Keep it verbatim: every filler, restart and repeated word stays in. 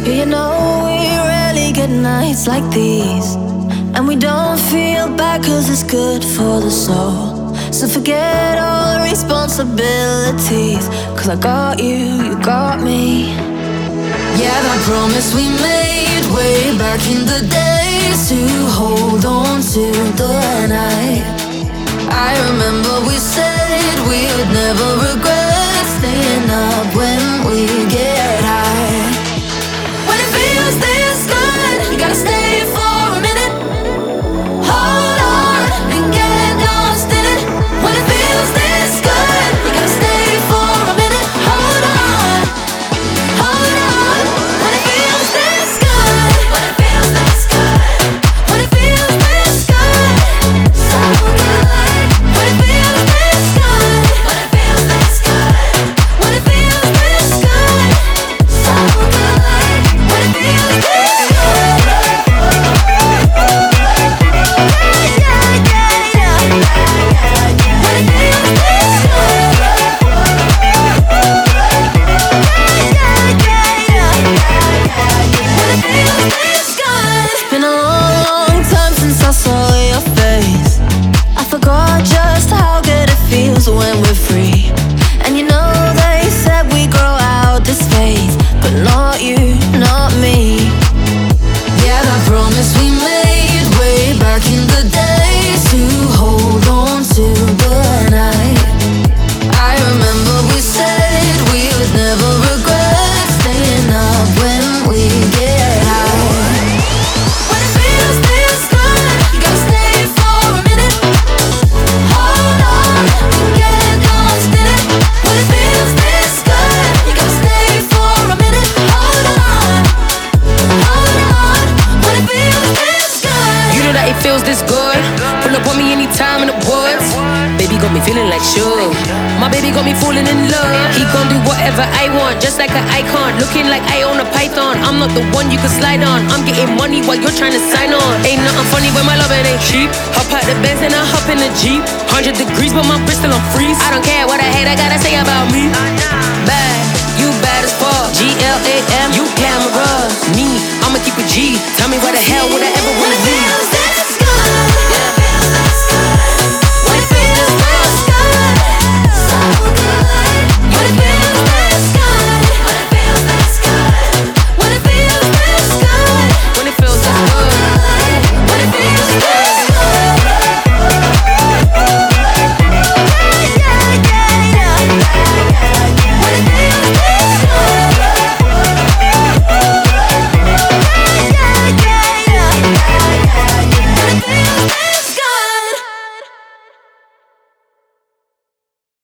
You know we rarely get nights like these, and we don't feel bad cause it's good for the soul. So forget all responsibilities, cause I got you, you got me. Yeah, that promise we made way back in the days, to hold on to the night. I remember we said we would never regret staying up when we get high. When it feels this good, you gotta stay for a minute. Hold on and get lost in it. When it feels this good, you gotta stay for a minute. Hold on, hold on. When it feels this good, when it feels this good, when it feels this good, so good. When it feels this good, when it feels this good, when it feels this good, so good. When it feels this good. Yeah, yeah, yeah, yeah. When it feels this good. Yeah, yeah, yeah. When it feels this good. It's been a long, long time since I saw your face. I forgot just how good it feels when we're free. And you know they said we grow out this phase, but not you, not me. Yeah, that promise we made way back in the days, to hold on to the night. I remember we said we would never regret staying up when we get high. When it feels this good, you gotta stay for a minute. Hold on and get lost in it. When it feels this good, you gotta stay for a minute. Hold on, hold on. When it feels this good. You know that it feels this good. Pull up on me anytime in the woods. Baby got me feeling like sure. My baby got me falling in love. He gon' do whatever I want, just like an icon. Looking like I own a python. I'm not the one you can slide on. I'm getting money while you're trying to sign on. Ain't nothing funny when my loving ain't cheap. Hop out the Benz and I hop in the Jeep. Hundred degrees but my wrist still on freeze. I don't care what I hate, I gotta say about me. Bad, you bad as fuck.